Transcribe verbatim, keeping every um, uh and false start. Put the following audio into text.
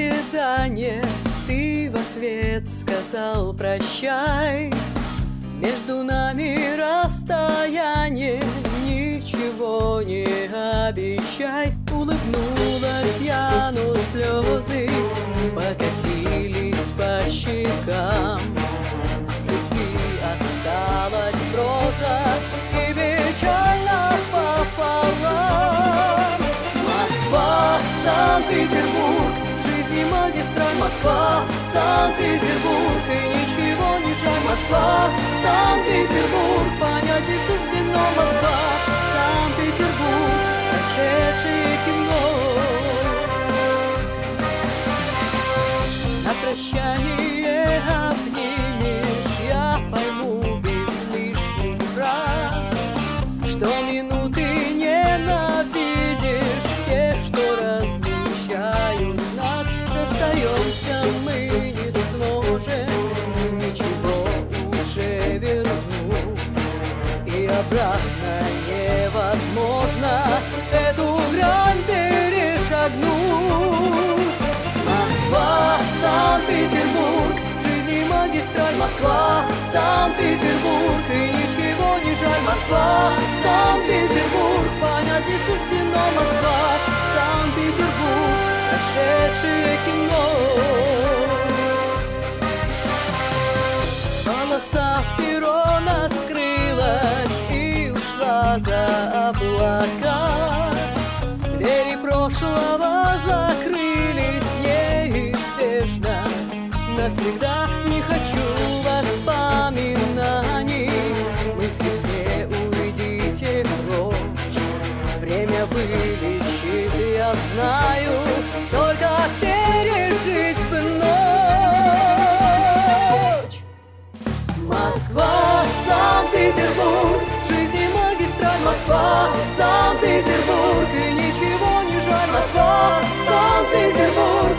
свидание, ты в ответ сказал прощай. Между нами расстояние, ничего не обещай. Улыбнулась я, но слезы покатились по щекам. От любви осталась проза и печально пополам. Москва, Санкт-Петербург, жизни магистраль. Москва, Санкт-Петербург, и ничего не жаль. Москва, Санкт-Петербург, понять не суждено. Москва, Санкт-Петербург, прошедшее кино. На прощание обнимешь, я пойму без лишних фраз, что минуты ненавидишь тех, что разлучают нас. Расстаемся мы не сможем, ничего уже вернуть, и обратно невозможно эту грань перешагнуть. Москва, Санкт-Петербург, жизни магистраль. Москва, Санкт-Петербург, и ничего не жаль. Москва, Санкт-Петербург, понять не суждено. Москва, Санкт-Петербург, прошедшее кино. Полоса перрона скрылась и ушла за облака. Двери прошлого закрылись неизбежно. Навсегда не хочу воспоминаний. Мысли все уйдите прочь. Время вылечит, я знаю, только пережить бы ночь. Москва, Санкт-Петербург, жизни магистраль. Москва, Санкт-Петербург, и ничего не жаль. Москва, Санкт-Петербург,